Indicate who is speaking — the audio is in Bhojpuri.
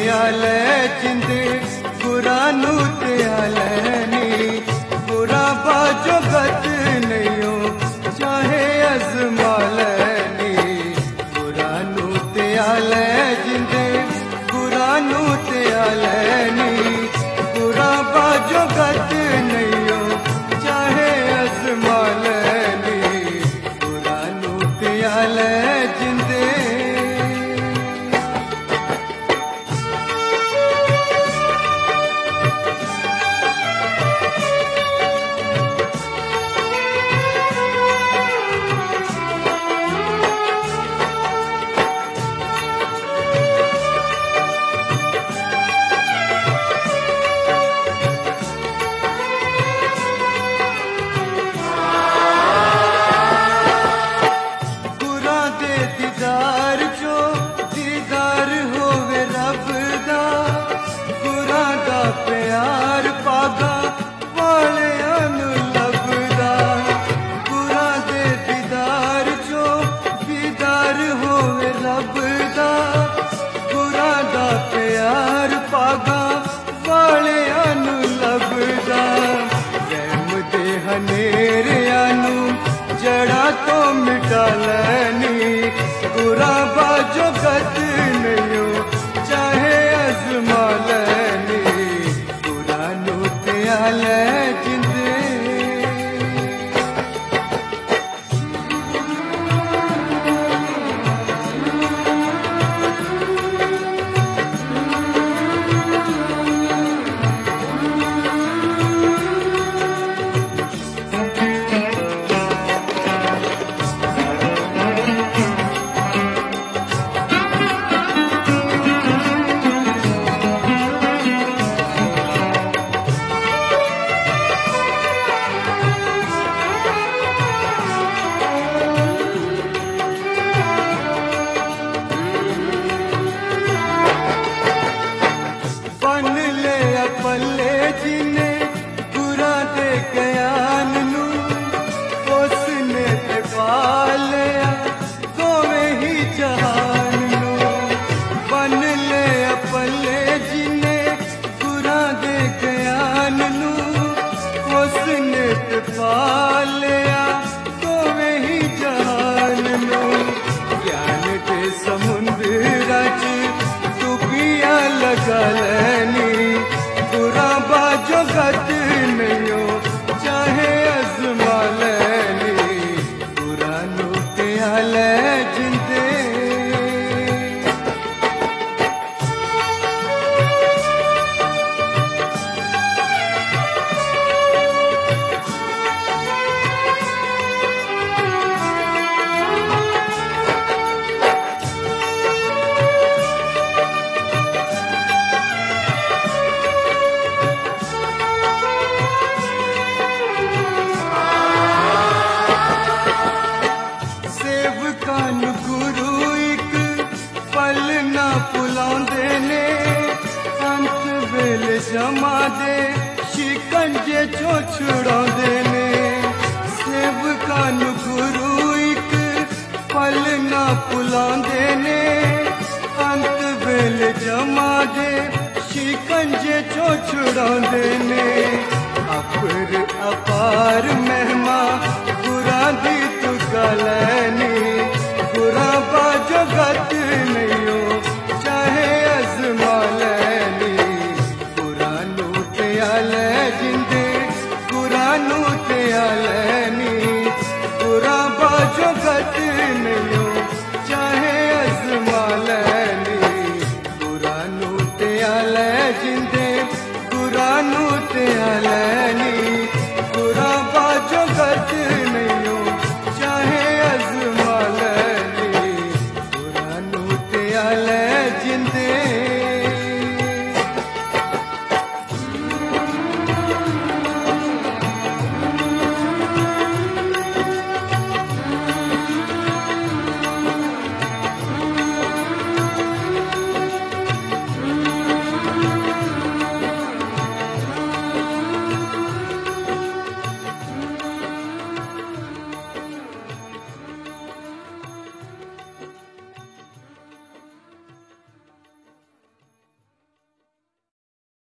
Speaker 1: आले जिंदे पुरानू ते आलैनी बुरा बाजो गत नहीं चाहे अजमालैनी पुरानू ते आले जिंदे पुरानू ते आलैनी बुरा बाजो गत नहीं चाहे अजमालैनी पुरानू ते आले जिंदे प्यार पागा वालियां नू लभदा पूरा दे दीदार जो दीदार होवे रबदा पूरा दा प्यार पागा वालियां नू लभदा रहम दे हनेरियां नू जड़ा तो मिटा लैनी पूरा बाजो गत नहीं चाहे अजमा लैनी आले जिंदे पल्ले जिने पूरा दे ज्ञान नू उसने ते पालिया दोवें ही जहान नू बन ले पल्ले जिने पूरा दे ज्ञान नू उसने ते पालिया दोवें ही जहान नू ज्ञान दे समुंदर च डुबिया लगा लैनी बुरा बाजो गत नहीं चाहे अजमा लैनी पुरानू ते आले जिंदे गुरु एक पल ना भुलांदे ने अंत वेले जमा दे शिकंजे चो छुड़ांदे ने सेवकां नू गुरु एक पल ना भुलांदे ने अंत वेले जमा दे शिकंजे चो छुड़ांदे ने अपर अपार महिमा बुरा दी तू गलैनी बुरा बाजो गत नहीं चाहे अजमा लैनी पुरानू ते आले जिंदे पुरानू ते आलैनी बुरा बाजो गत नहीं चाहे अजमा लैनी पुरानू ते आले जिंदे